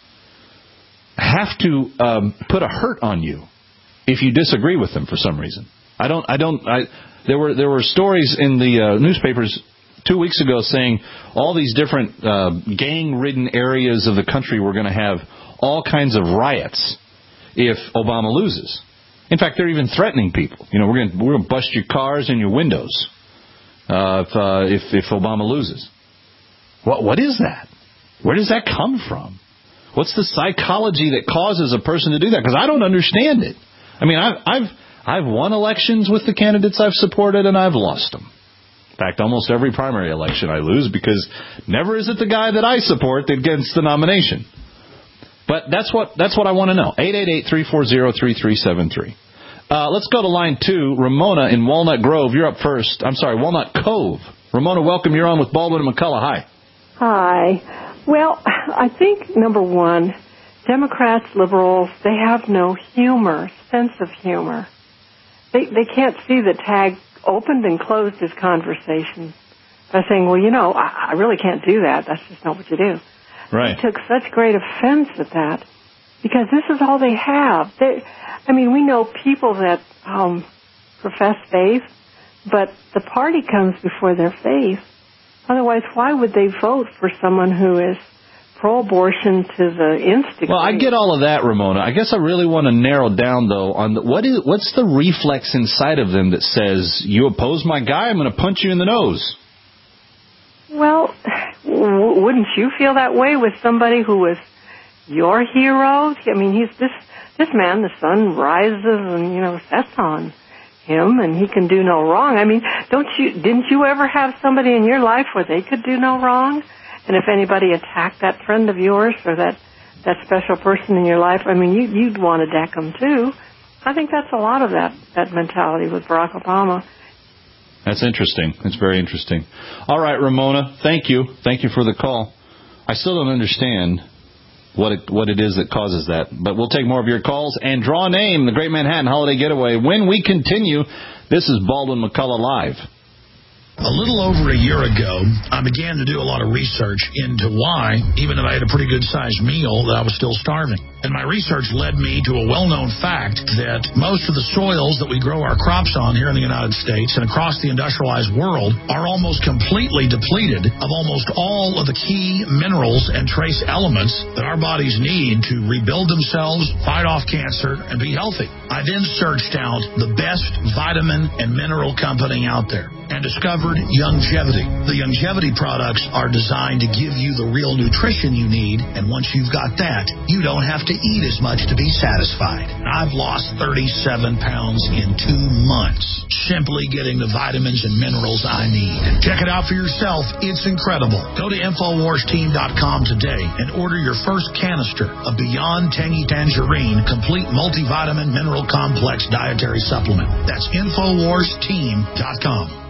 have to um, put a hurt on you if you disagree with them for some reason? I don't. I don't. I, there were there were stories in the uh, newspapers two weeks ago saying all these different uh, gang-ridden areas of the country were going to have all kinds of riots if Obama loses. In fact, they're even threatening people. You know, we're going we're going to bust your cars and your windows uh, if, uh, if if Obama loses. What what is that? Where does that come from? What's the psychology that causes a person to do that? Because I don't understand it. I mean, I've I've I've won elections with the candidates I've supported, and I've lost them. In fact, almost every primary election I lose because never is it the guy that I support that gets the nomination. But that's what that's what I want to know. eight eight eight, three four zero, three three seven three. Uh, let's go to line two. Ramona in Walnut Grove. You're up first. I'm sorry, Walnut Cove. Ramona, welcome. You're on with Baldwin and McCullough. Hi. Hi. Well, I think, number one, Democrats, liberals, they have no humor, sense of humor. They they can't see that Tag opened and closed his conversation by saying, well, you know, I, I really can't do that. That's just not what you do. Right. He took such great offense at that because this is all they have. They, I mean, we know people that um, profess faith, but the party comes before their faith. Otherwise, why would they vote for someone who is pro-abortion to the nth degree? Well, I get all of that, Ramona. I guess I really want to narrow down, though, on the, what is what's the reflex inside of them that says, you oppose my guy, I'm going to punch you in the nose? Well, w- wouldn't you feel that way with somebody who was your hero? I mean, he's this this man, the sun rises and, you know, sets on him, and he can do no wrong. I mean, don't you? Didn't you ever have somebody in your life where they could do no wrong? And if anybody attacked that friend of yours or that, that special person in your life, I mean, you, you'd want to deck them too. I think that's a lot of that, that mentality with Barack Obama. That's interesting. That's very interesting. All right, Ramona, thank you. Thank you for the call. I still don't understand what it, what it is that causes that. But we'll take more of your calls and draw a name, the Great Manhattan Holiday Getaway. When we continue, this is Baldwin McCullough Live. A little over a year ago, I began to do a lot of research into why, even if I had a pretty good-sized meal, that I was still starving. And my research led me to a well-known fact that most of the soils that we grow our crops on here in the United States and across the industrialized world are almost completely depleted of almost all of the key minerals and trace elements that our bodies need to rebuild themselves, fight off cancer, and be healthy. I then searched out the best vitamin and mineral company out there and discovered Youngevity. The Youngevity products are designed to give you the real nutrition you need, and once you've got that, you don't have to eat as much to be satisfied. I've lost thirty-seven pounds in two months, simply getting the vitamins and minerals I need. Check it out for yourself. It's incredible. Go to Infowars Team dot com today and order your first canister of Beyond Tangy Tangerine Complete Multivitamin Mineral Complex Dietary Supplement. That's Infowars Team dot com.